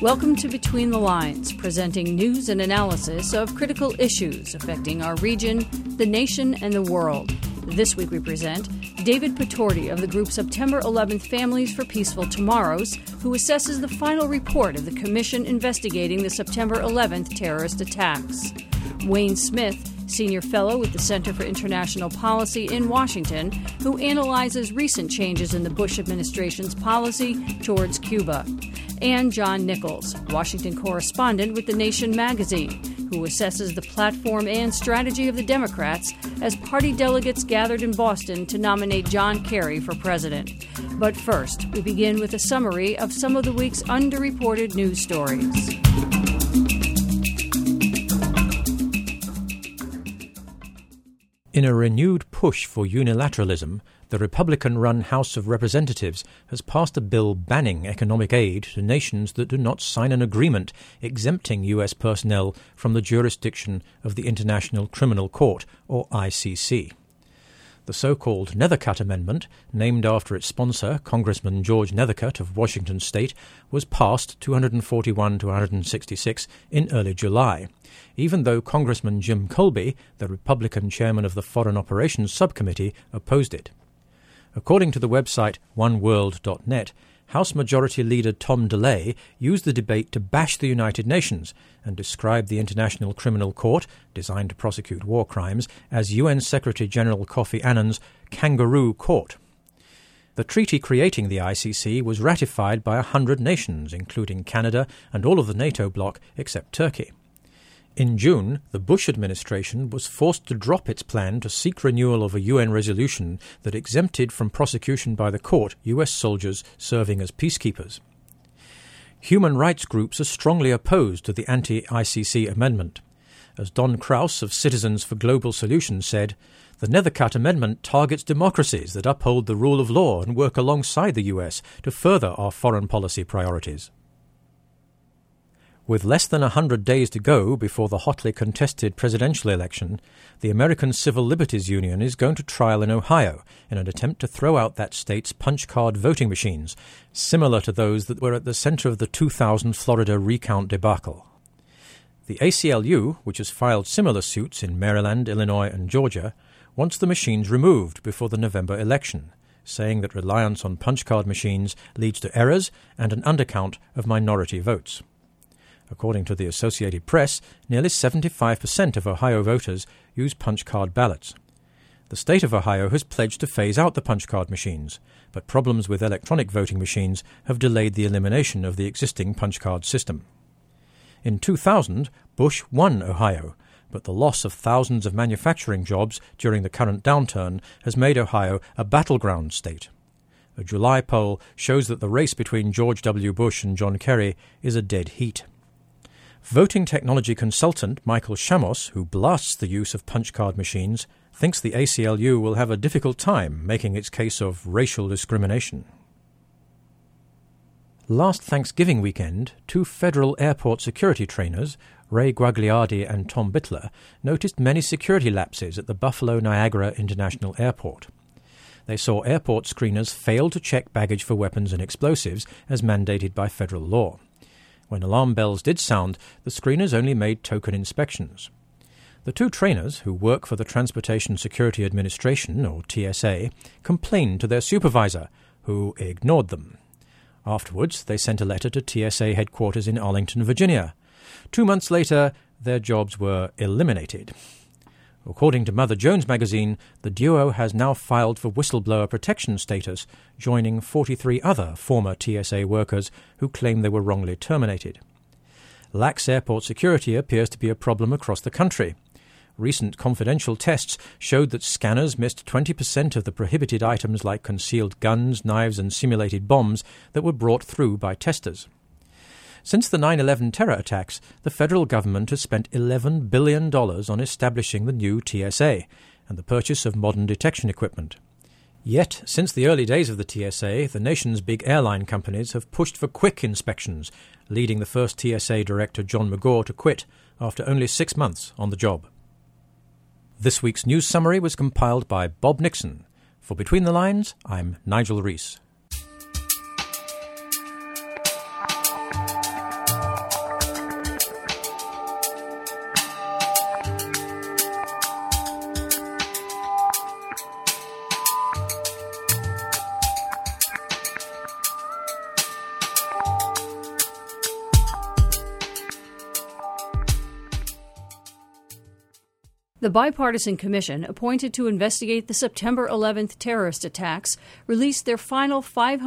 Welcome to Between the Lines, presenting news and analysis of critical issues affecting our region, the nation, and the world. This week we present David Patordi of the group September 11th Families for Peaceful Tomorrows, who assesses the final report of the commission investigating the September 11th terrorist attacks. Wayne Smith, Senior Fellow with the Center for International Policy in Washington, who analyzes recent changes in the Bush administration's policy towards Cuba. And John Nichols, Washington correspondent with The Nation magazine, who assesses the platform and strategy of the Democrats as party delegates gathered in Boston to nominate John Kerry for president. But first, we begin with a summary of some of the week's underreported news stories. In a renewed push for unilateralism, the Republican-run House of Representatives has passed a bill banning economic aid to nations that do not sign an agreement exempting U.S. personnel from the jurisdiction of the International Criminal Court, or ICC. The so-called Nethercutt Amendment, named after its sponsor, Congressman George Nethercutt of Washington State, was passed 241 to 166 in early July, even though Congressman Jim Colby, the Republican chairman of the Foreign Operations Subcommittee, opposed it. According to the website oneworld.net, House Majority Leader Tom DeLay used the debate to bash the United Nations and described the International Criminal Court, designed to prosecute war crimes, as UN Secretary-General Kofi Annan's kangaroo court. The treaty creating the ICC was ratified by 100 nations, including Canada and all of the NATO bloc except Turkey. In June, the Bush administration was forced to drop its plan to seek renewal of a UN resolution that exempted from prosecution by the court U.S. soldiers serving as peacekeepers. Human rights groups are strongly opposed to the anti-ICC amendment. As Don Kraus of Citizens for Global Solutions said, the Nethercutt Amendment targets democracies that uphold the rule of law and work alongside the U.S. to further our foreign policy priorities. With less than 100 days to go before the hotly contested presidential election, the American Civil Liberties Union is going to trial in Ohio in an attempt to throw out that state's punch card voting machines, similar to those that were at the center of the 2000 Florida recount debacle. The ACLU, which has filed similar suits in Maryland, Illinois, and Georgia, wants the machines removed before the November election, saying that reliance on punch card machines leads to errors and an undercount of minority votes. According to the Associated Press, nearly 75% of Ohio voters use punch card ballots. The state of Ohio has pledged to phase out the punch card machines, but problems with electronic voting machines have delayed the elimination of the existing punch card system. In 2000, Bush won Ohio, but the loss of thousands of manufacturing jobs during the current downturn has made Ohio a battleground state. A July poll shows that the race between George W. Bush and John Kerry is a dead heat. Voting technology consultant Michael Shamos, who blasts the use of punch card machines, thinks the ACLU will have a difficult time making its case of racial discrimination. Last Thanksgiving weekend, two federal airport security trainers, Ray Guagliardi and Tom Bittler, noticed many security lapses at the Buffalo Niagara International Airport. They saw airport screeners fail to check baggage for weapons and explosives as mandated by federal law. When alarm bells did sound, the screeners only made token inspections. The two trainers, who work for the Transportation Security Administration, or TSA, complained to their supervisor, who ignored them. Afterwards, they sent a letter to TSA headquarters in Arlington, Virginia. 2 months later, their jobs were eliminated. According to Mother Jones magazine, the duo has now filed for whistleblower protection status, joining 43 other former TSA workers who claim they were wrongly terminated. Lax airport security appears to be a problem across the country. Recent confidential tests showed that scanners missed 20% of the prohibited items like concealed guns, knives, and simulated bombs that were brought through by testers. Since the 9/11 terror attacks, the federal government has spent $11 billion on establishing the new TSA and the purchase of modern detection equipment. Yet, since the early days of the TSA, the nation's big airline companies have pushed for quick inspections, leading the first TSA director John McGaugh to quit after only 6 months on the job. This week's news summary was compiled by Bob Nixon. For Between the Lines, I'm Nigel Rees. The bipartisan commission appointed to investigate the September 11th terrorist attacks released their final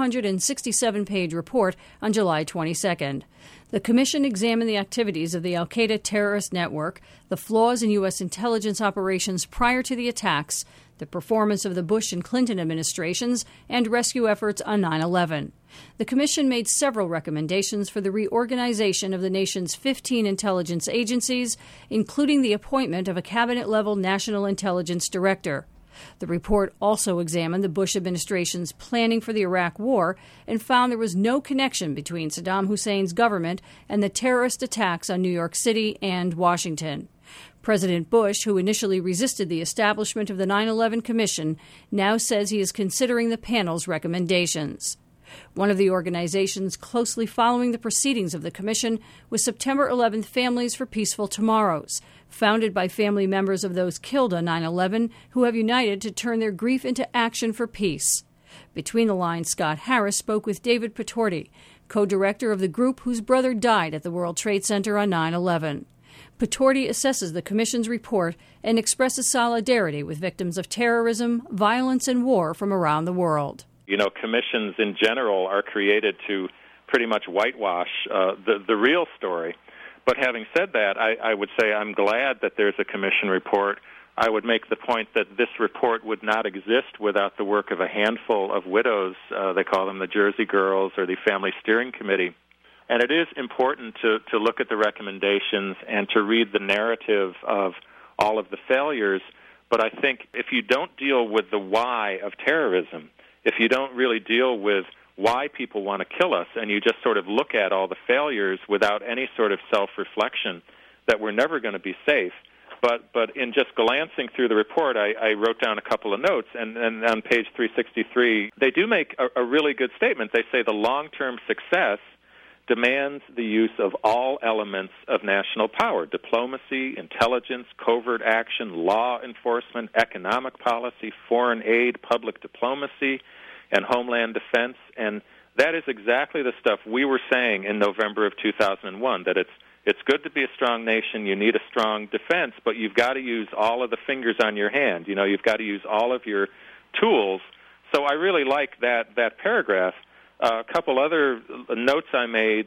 567-page report on July 22nd. The commission examined the activities of the al-Qaeda terrorist network, the flaws in U.S. intelligence operations prior to the attacks, the performance of the Bush and Clinton administrations, and rescue efforts on 9/11. The commission made several recommendations for the reorganization of the nation's 15 intelligence agencies, including the appointment of a cabinet-level national intelligence director. The report also examined the Bush administration's planning for the Iraq War and found there was no connection between Saddam Hussein's government and the terrorist attacks on New York City and Washington. President Bush, who initially resisted the establishment of the 9/11 Commission, now says he is considering the panel's recommendations. One of the organizations closely following the proceedings of the commission was September 11th Families for Peaceful Tomorrows, founded by family members of those killed on 9/11 who have united to turn their grief into action for peace. Between the lines, Scott Harris spoke with David Patordi, co-director of the group whose brother died at the World Trade Center on 9/11. Patordi assesses the Commission's report and expresses solidarity with victims of terrorism, violence, and war from around the world. You know, commissions in general are created to pretty much whitewash the real story. But having said that, I would say I'm glad that there's a commission report. I would make the point that this report would not exist without the work of a handful of widows. They call them the Jersey Girls or the Family Steering Committee. And it is important to look at the recommendations and to read the narrative of all of the failures. But I think if you don't deal with the why of terrorism, if you don't really deal with why people want to kill us, and you just sort of look at all the failures without any sort of self-reflection, that we're never going to be safe. But in just glancing through the report, I wrote down a couple of notes, and on page 363, they do make a really good statement. They say the long-term success demands the use of all elements of national power: diplomacy, intelligence, covert action, law enforcement, economic policy, foreign aid, public diplomacy, and homeland defense. And that is exactly the stuff we were saying in November of 2001, that it's good to be a strong nation, you need a strong defense, but you've got to use all of the fingers on your hand. You know, you've got to use all of your tools. So I really like that paragraph. A couple other notes I made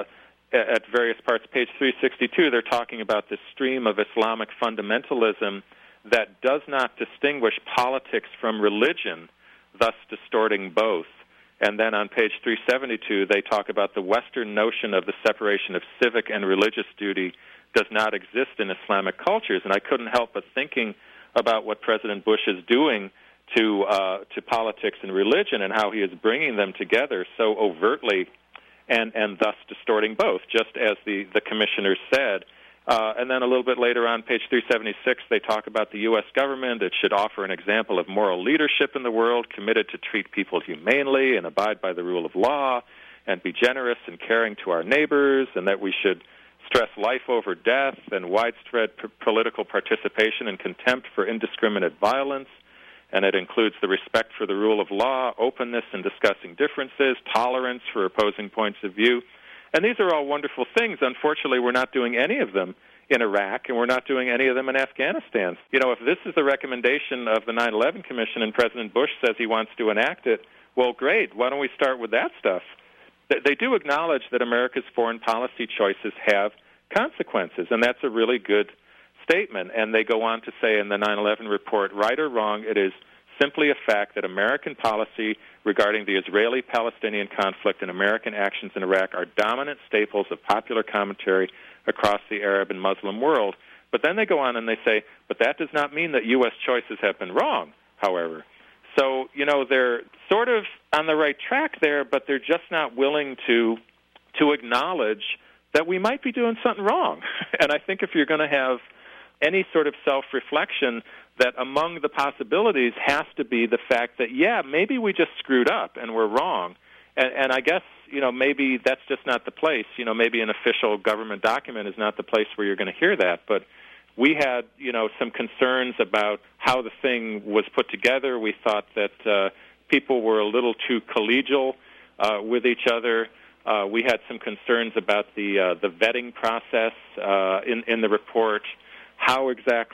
at various parts. Page 362, they're talking about this stream of Islamic fundamentalism that does not distinguish politics from religion, thus distorting both. And then on page 372, they talk about the Western notion of the separation of civic and religious duty does not exist in Islamic cultures. And I couldn't help but thinking about what President Bush is doing to politics and religion, and how he is bringing them together so overtly and thus distorting both, just as the commissioners said. And then a little bit later on, page 376, they talk about the U.S. government. It should offer an example of moral leadership in the world, committed to treat people humanely and abide by the rule of law, and be generous and caring to our neighbors, and that we should stress life over death and widespread political participation and contempt for indiscriminate violence. And it includes the respect for the rule of law, openness in discussing differences, tolerance for opposing points of view. And these are all wonderful things. Unfortunately, we're not doing any of them in Iraq, and we're not doing any of them in Afghanistan. You know, if this is the recommendation of the 9/11 Commission and President Bush says he wants to enact it, well, great. Why don't we start with that stuff? They do acknowledge that America's foreign policy choices have consequences, and that's a really good statement. And they go on to say in the 9/11 report, right or wrong, it is simply a fact that American policy regarding the Israeli-Palestinian conflict and American actions in Iraq are dominant staples of popular commentary across the Arab and Muslim world. But then they go on and they say, but that does not mean that U.S. choices have been wrong, however. So, you know, they're sort of on the right track there, but they're just not willing to acknowledge that we might be doing something wrong. And I think if you're going to have any sort of self-reflection, that among the possibilities has to be the fact that, yeah, maybe we just screwed up and we're wrong. And I guess, you know, maybe that's just not the place. You know, maybe an official government document is not the place where you're going to hear that. But we had, you know, some concerns about how the thing was put together. We thought that people were a little too collegial with each other. We had some concerns about the vetting process in the report. How exactly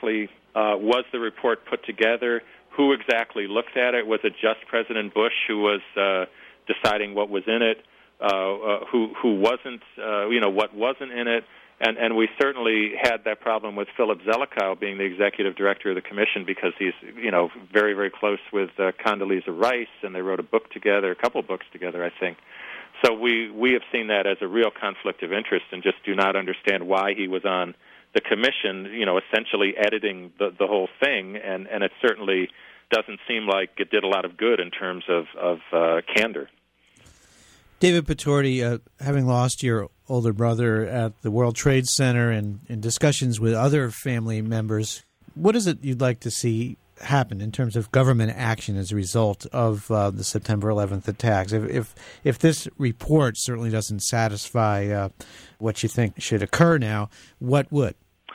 Was the report put together? Who exactly looked at it? Was it just President Bush who was deciding what was in it? Who wasn't? What wasn't in it? And we certainly had that problem with Philip Zelikow being the executive director of the commission because he's, very, very close with Condoleezza Rice, and they wrote a couple books together, I think. So we have seen that as a real conflict of interest and just do not understand why he was on the commission, essentially editing the whole thing, and it certainly doesn't seem like it did a lot of good in terms of candor. David Patordi, having lost your older brother at the World Trade Center and in discussions with other family members, what is it you'd like to see happen in terms of government action as a result of the September 11th attacks? If this report certainly doesn't satisfy what you think should occur now, what would?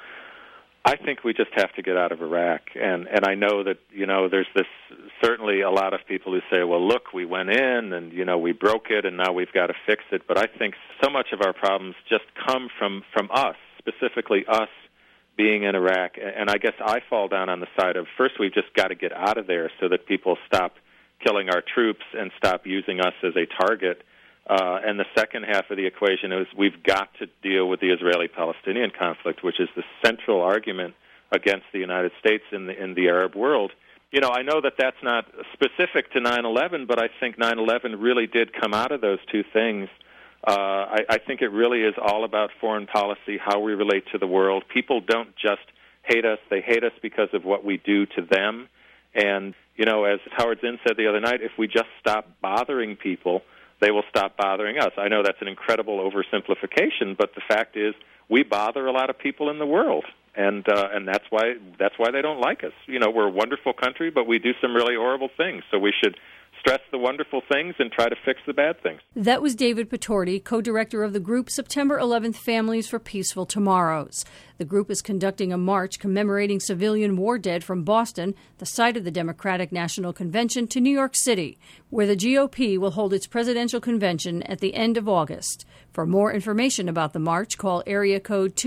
I think we just have to get out of Iraq, and I know that there's this certainly a lot of people who say, well, look, we went in and we broke it and now we've got to fix it. But I think so much of our problems just come from us, specifically us being in Iraq. And I guess I fall down on the side of first we've just got to get out of there so that people stop killing our troops and stop using us as a target. And the second half of the equation is we've got to deal with the Israeli-Palestinian conflict, which is the central argument against the United States in the Arab world. I know that that's not specific to 9/11, but I think 9/11 really did come out of those two things. I think it really is all about foreign policy, how we relate to the world. People don't just hate us. They hate us because of what we do to them. And, as Howard Zinn said the other night, if we just stop bothering people, they will stop bothering us. I know that's an incredible oversimplification, but the fact is we bother a lot of people in the world, and that's why they don't like us. We're a wonderful country, but we do some really horrible things, so we should stress the wonderful things and try to fix the bad things. That was David Patordi, co-director of the group September 11th Families for Peaceful Tomorrows. The group is conducting a march commemorating civilian war dead from Boston, the site of the Democratic National Convention, to New York City, where the GOP will hold its presidential convention at the end of August. For more information about the march, call area code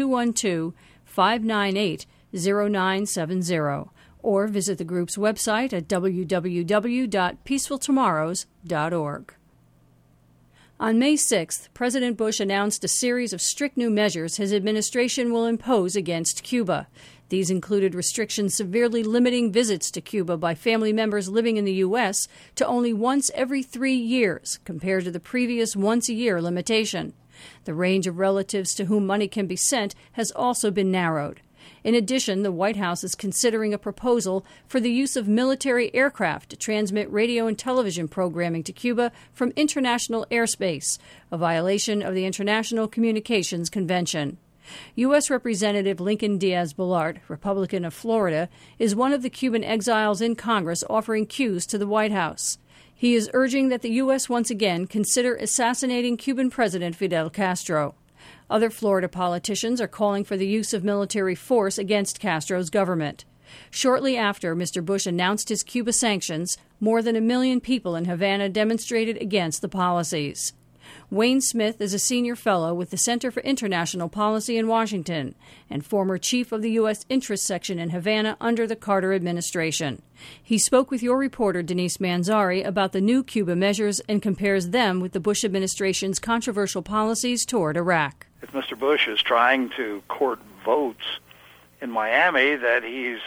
212-598-0970. Or visit the group's website at www.peacefultomorrows.org. On May 6th, President Bush announced a series of strict new measures his administration will impose against Cuba. These included restrictions severely limiting visits to Cuba by family members living in the U.S. to only once every 3 years, compared to the previous once-a-year limitation. The range of relatives to whom money can be sent has also been narrowed. In addition, the White House is considering a proposal for the use of military aircraft to transmit radio and television programming to Cuba from international airspace, a violation of the International Communications Convention. U.S. Representative Lincoln Diaz-Balart, Republican of Florida, is one of the Cuban exiles in Congress offering cues to the White House. He is urging that the U.S. once again consider assassinating Cuban President Fidel Castro. Other Florida politicians are calling for the use of military force against Castro's government. Shortly after Mr. Bush announced his Cuba sanctions, more than 1 million people in Havana demonstrated against the policies. Wayne Smith is a senior fellow with the Center for International Policy in Washington and former chief of the U.S. Interest Section in Havana under the Carter administration. He spoke with your reporter Denise Manzari about the new Cuba measures and compares them with the Bush administration's controversial policies toward Iraq. If Mr. Bush is trying to court votes in Miami, that he's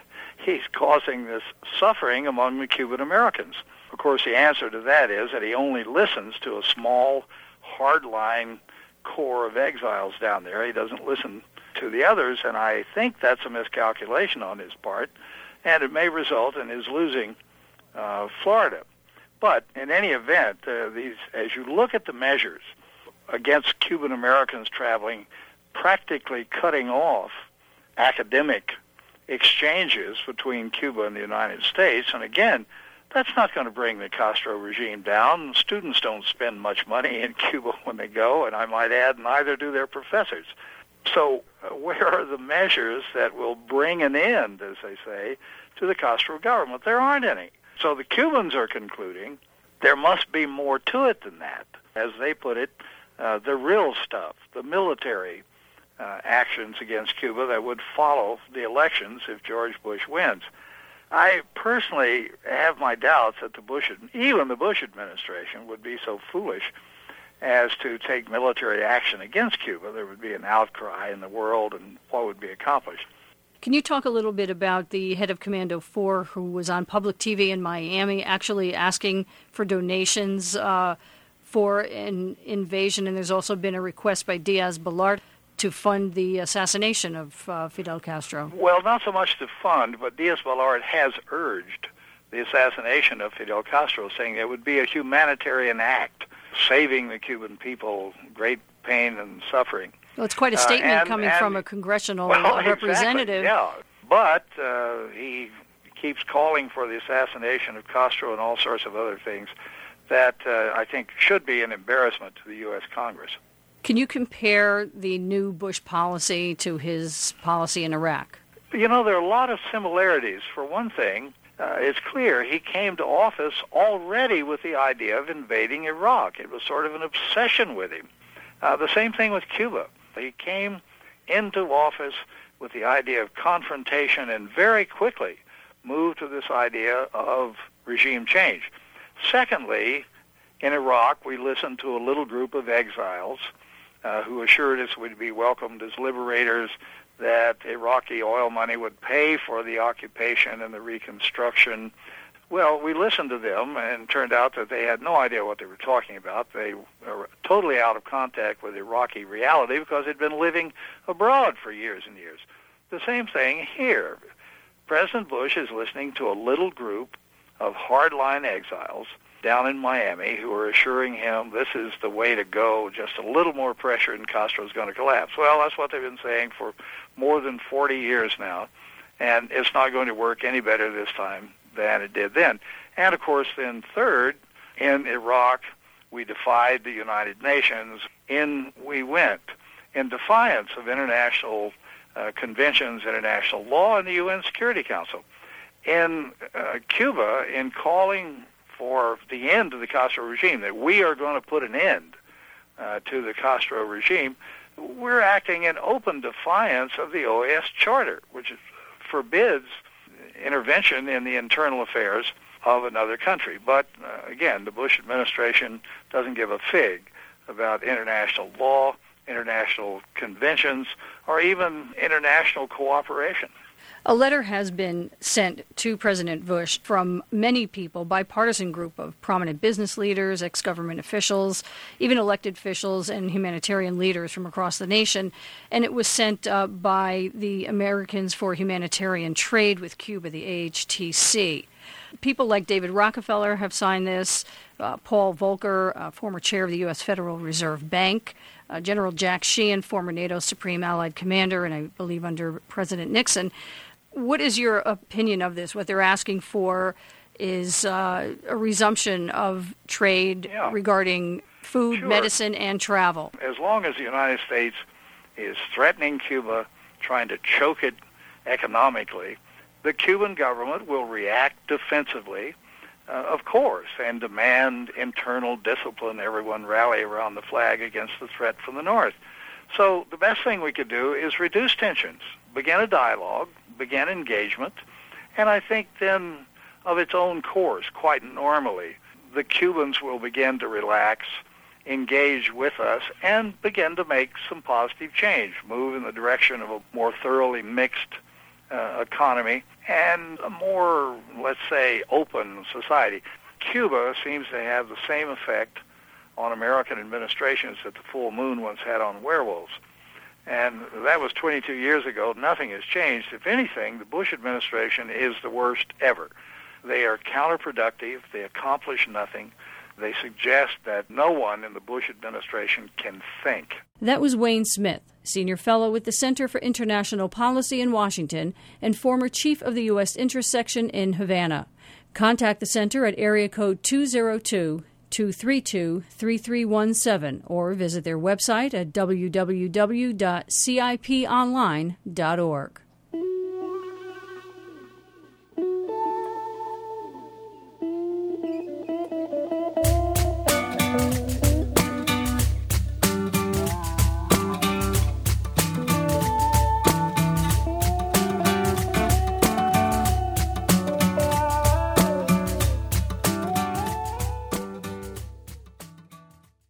causing this suffering among the Cuban Americans. Of course, the answer to that is that he only listens to a small, hardline core of exiles down there. He doesn't listen to the others, and I think that's a miscalculation on his part, and it may result in his losing Florida. But in any event, as you look at the measures against Cuban Americans traveling, practically cutting off academic exchanges between Cuba and the United States, and again, that's not going to bring the Castro regime down. Students don't spend much money in Cuba when they go, and I might add, neither do their professors. So where are the measures that will bring an end, as they say, to the Castro government? There aren't any. So the Cubans are concluding there must be more to it than that. As they put it, the real stuff, the military actions against Cuba that would follow the elections if George Bush wins. I personally have my doubts that even the Bush administration would be so foolish as to take military action against Cuba. There would be an outcry in the world, and what would be accomplished. Can you talk a little bit about the head of Commando 4 who was on public TV in Miami actually asking for donations for an invasion, and there's also been a request by Diaz-Balart to fund the assassination of Fidel Castro? Well, not so much to fund, but Diaz-Balart has urged the assassination of Fidel Castro, saying it would be a humanitarian act, saving the Cuban people great pain and suffering. Well, it's quite a statement coming from a congressional representative. Exactly, yeah. But he keeps calling for the assassination of Castro and all sorts of other things that I think should be an embarrassment to the U.S. Congress. Can you compare the new Bush policy to his policy in Iraq? You know, there are a lot of similarities. For one thing, it's clear he came to office already with the idea of invading Iraq. It was sort of an obsession with him. The same thing with Cuba. He came into office with the idea of confrontation and very quickly moved to this idea of regime change. Secondly, in Iraq, we listened to a little group of exiles who assured us we'd be welcomed as liberators, that Iraqi oil money would pay for the occupation and the reconstruction. Well, we listened to them, and it turned out that they had no idea what they were talking about. They were totally out of contact with Iraqi reality because they'd been living abroad for years and years. The same thing here. President Bush is listening to a little group of hardline exiles down in Miami who are assuring him this is the way to go, just a little more pressure and Castro's going to collapse. Well, that's what they've been saying for more than 40 years now, and it's not going to work any better this time than it did then. And, of course, then third, in Iraq, we defied the United Nations. In we went in defiance of international conventions, international law, and the UN Security Council. In Cuba, in calling for the end of the Castro regime, that we are going to put an end to the Castro regime, we're acting in open defiance of the OAS Charter, which forbids intervention in the internal affairs of another country. But, again, the Bush administration doesn't give a fig about international law, international conventions, or even international cooperation. A letter has been sent to President Bush from many people, bipartisan group of prominent business leaders, ex-government officials, even elected officials and humanitarian leaders from across the nation. And it was sent by the Americans for Humanitarian Trade with Cuba, the AHTC. People like David Rockefeller have signed this, Paul Volcker, former chair of the U.S. Federal Reserve Bank, General Jack Sheehan, former NATO Supreme Allied Commander, and I believe under President Nixon. What is your opinion of this? What they're asking for is a resumption of trade regarding food, medicine, and travel. As long as the United States is threatening Cuba, trying to choke it economically, the Cuban government will react defensively, of course, and demand internal discipline, everyone rally around the flag against the threat from the North. So the best thing we could do is reduce tensions, begin a dialogue, begin engagement, and I think then of its own course, quite normally, the Cubans will begin to relax, engage with us, and begin to make some positive change, move in the direction of a more thoroughly mixed economy and a more, let's say, open society. Cuba seems to have the same effect on American administrations that the full moon once had on werewolves. And that was 22 years ago. Nothing has changed. If anything, the Bush administration is the worst ever. They are counterproductive. They accomplish nothing. They suggest that no one in the Bush administration can think. That was Wayne Smith, Senior Fellow with the Center for International Policy in Washington and former Chief of the U.S. Interest Section in Havana. Contact the Center at area code 202-232-3317 or visit their website at www.ciponline.org.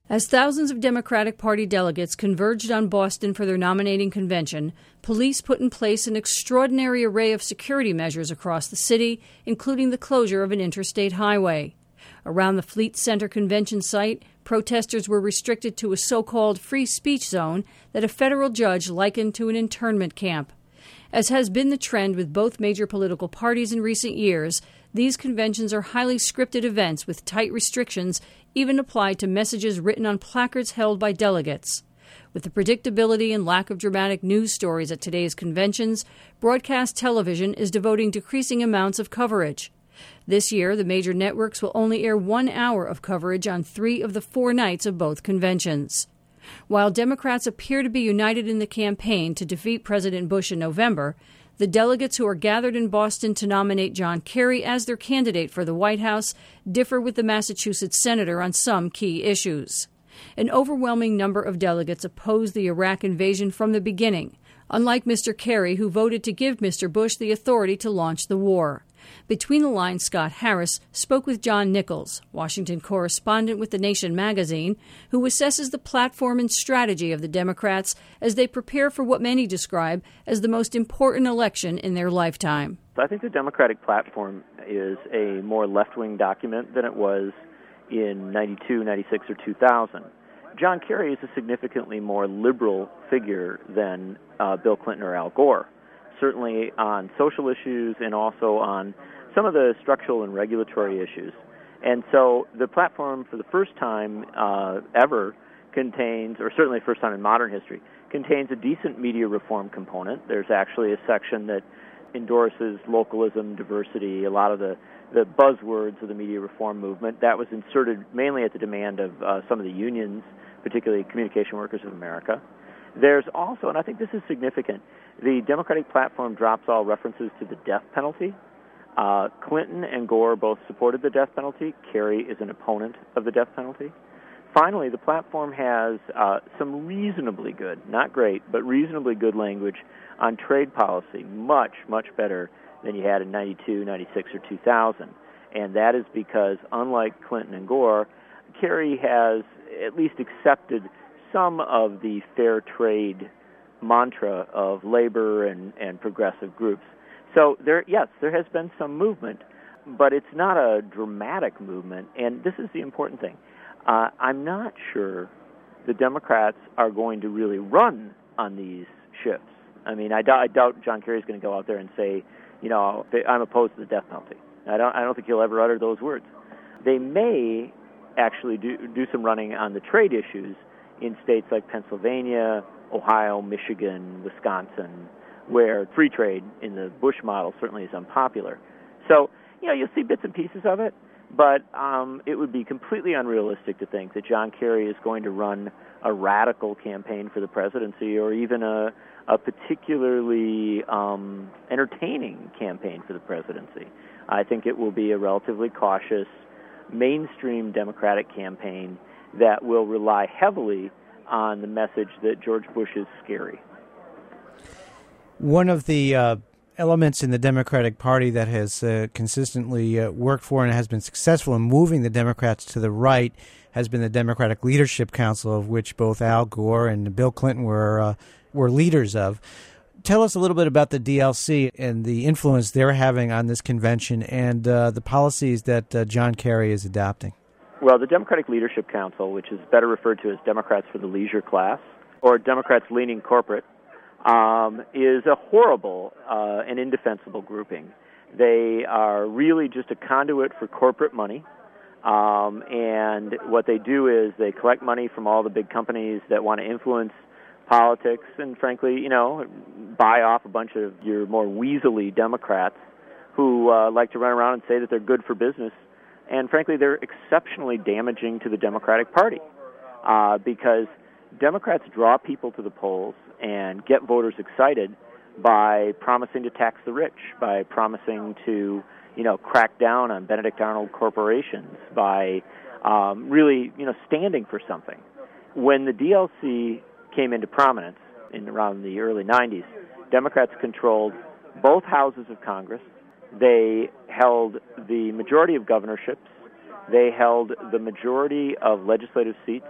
As thousands of Democratic Party delegates converged on Boston for their nominating convention, police put in place an extraordinary array of security measures across the city, including the closure of an interstate highway. Around the Fleet Center convention site, protesters were restricted to a so-called free speech zone that a federal judge likened to an internment camp. As has been the trend with both major political parties in recent years, these conventions are highly scripted events with tight restrictions even applied to messages written on placards held by delegates. With the predictability and lack of dramatic news stories at today's conventions, broadcast television is devoting decreasing amounts of coverage. This year, the major networks will only air 1 hour of coverage on 3 of the 4 nights of both conventions. While Democrats appear to be united in the campaign to defeat President Bush in November, the delegates who are gathered in Boston to nominate John Kerry as their candidate for the White House differ with the Massachusetts senator on some key issues. An overwhelming number of delegates oppose the Iraq invasion from the beginning, unlike Mr. Kerry, who voted to give Mr. Bush the authority to launch the war. Between the lines, Scott Harris spoke with John Nichols, Washington correspondent with The Nation magazine, who assesses the platform and strategy of the Democrats as they prepare for what many describe as the most important election in their lifetime. I think the Democratic platform is a more left-wing document than it was in 92, 96, or 2000. John Kerry is a significantly more liberal figure than Bill Clinton or Al Gore, certainly on social issues and also on some of the structural and regulatory issues. And so the platform, for the first time ever, contains, or certainly the first time in modern history, contains a decent media reform component. There's actually a section that endorses localism, diversity, a lot of the buzzwords of the media reform movement. That was inserted mainly at the demand of some of the unions, particularly Communication Workers of America. There's also, and I think this is significant, the Democratic platform drops all references to the death penalty. Clinton and Gore both supported the death penalty. Kerry is an opponent of the death penalty. Finally, the platform has some reasonably good, not great, but reasonably good language on trade policy, much, much better than you had in 92, 96, or 2000. And that is because, unlike Clinton and Gore, Kerry has at least accepted some of the fair trade mantra of labor and progressive groups. So there has been some movement, but it's not a dramatic movement, and this is the important thing. I'm not sure the Democrats are going to really run on these shifts. I mean, I doubt John Kerry's going to go out there and say, I'm opposed to the death penalty. I don't think he'll ever utter those words. They may actually do some running on the trade issues in states like Pennsylvania, Ohio, Michigan, Wisconsin, where free trade in the Bush model certainly is unpopular. So, you'll see bits and pieces of it, but it would be completely unrealistic to think that John Kerry is going to run a radical campaign for the presidency or even a particularly entertaining campaign for the presidency. I think it will be a relatively cautious, mainstream Democratic campaign that will rely heavily on the message that George Bush is scary. One of the elements in the Democratic Party that has consistently worked for and has been successful in moving the Democrats to the right has been the Democratic Leadership Council, of which both Al Gore and Bill Clinton were leaders of. Tell us a little bit about the DLC and the influence they're having on this convention and the policies that John Kerry is adopting. Well, the Democratic Leadership Council, which is better referred to as Democrats for the Leisure Class, or Democrats leaning corporate, is a horrible and indefensible grouping. They are really just a conduit for corporate money, and what they do is they collect money from all the big companies that want to influence politics and, frankly, buy off a bunch of your more weaselly Democrats who like to run around and say that they're good for business. And, frankly, they're exceptionally damaging to the Democratic Party because Democrats draw people to the polls and get voters excited by promising to tax the rich, by promising to, crack down on Benedict Arnold corporations, by really, standing for something. When the DLC came into prominence around the early 90s, Democrats controlled both houses of Congress. They held the majority of governorships. They held the majority of legislative seats.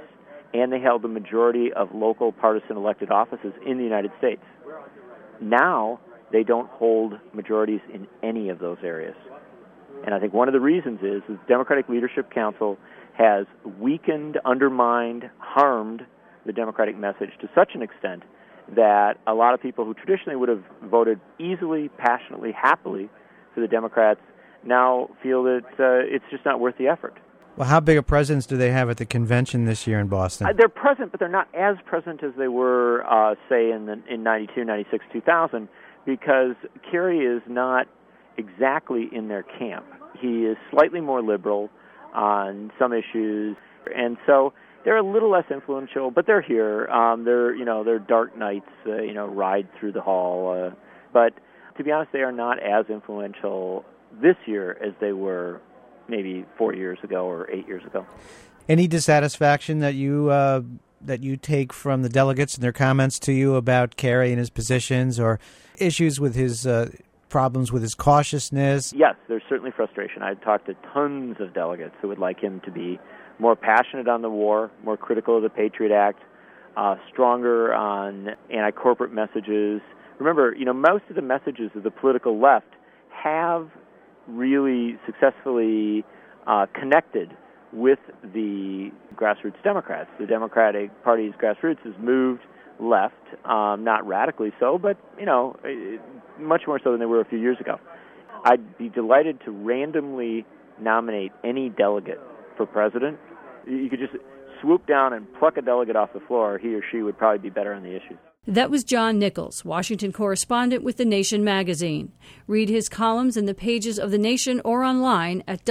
and they held the majority of local partisan elected offices in the United States. Now, they don't hold majorities in any of those areas. And I think one of the reasons is the Democratic Leadership Council has weakened, undermined, harmed the Democratic message to such an extent that a lot of people who traditionally would have voted easily, passionately, happily for the Democrats now feel that it's just not worth the effort. Well, how big a presence do they have at the convention this year in Boston? They're present, but they're not as present as they were, say, in 92, 96, 2000, because Kerry is not exactly in their camp. He is slightly more liberal on some issues, and so they're a little less influential, but they're here. They're dark nights, ride through the hall. But to be honest, they are not as influential this year as they were maybe 4 years ago or 8 years ago. Any dissatisfaction that you take from the delegates and their comments to you about Kerry and his positions, or issues with his problems with his cautiousness? Yes, there's certainly frustration. I've talked to tons of delegates who would like him to be more passionate on the war, more critical of the Patriot Act, stronger on anti-corporate messages. Remember, most of the messages of the political left have really successfully connected with the grassroots Democrats. The Democratic Party's grassroots has moved left, not radically so, but, much more so than they were a few years ago. I'd be delighted to randomly nominate any delegate for president. You could just swoop down and pluck a delegate off the floor. He or she would probably be better on the issues. That was John Nichols, Washington correspondent with The Nation magazine. Read his columns in the pages of The Nation or online at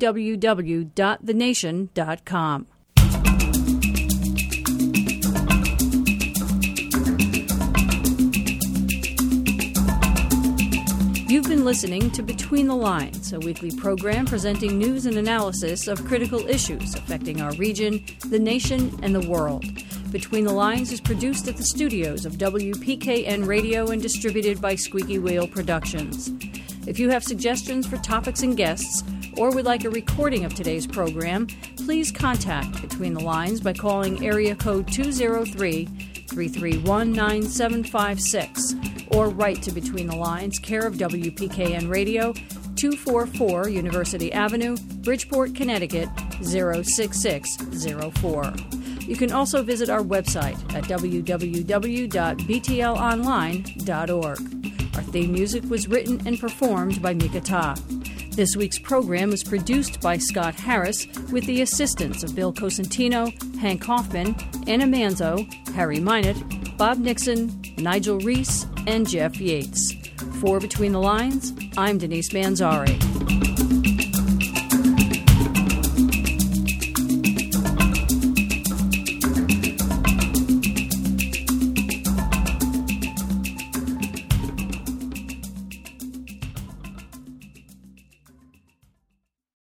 www.thenation.com. You've been listening to Between the Lines, a weekly program presenting news and analysis of critical issues affecting our region, the nation, and the world. Between the Lines is produced at the studios of WPKN Radio and distributed by Squeaky Wheel Productions. If you have suggestions for topics and guests, or would like a recording of today's program, please contact Between the Lines by calling area code 203-331-9756 or write to Between the Lines, care of WPKN Radio, 244 University Avenue, Bridgeport, Connecticut, 06604. You can also visit our website at www.btlonline.org. Our theme music was written and performed by Mika Ta. This week's program was produced by Scott Harris with the assistance of Bill Cosentino, Hank Hoffman, Anna Manzo, Harry Minott, Bob Nixon, Nigel Reese, and Jeff Yates. For Between the Lines, I'm Denise Manzari.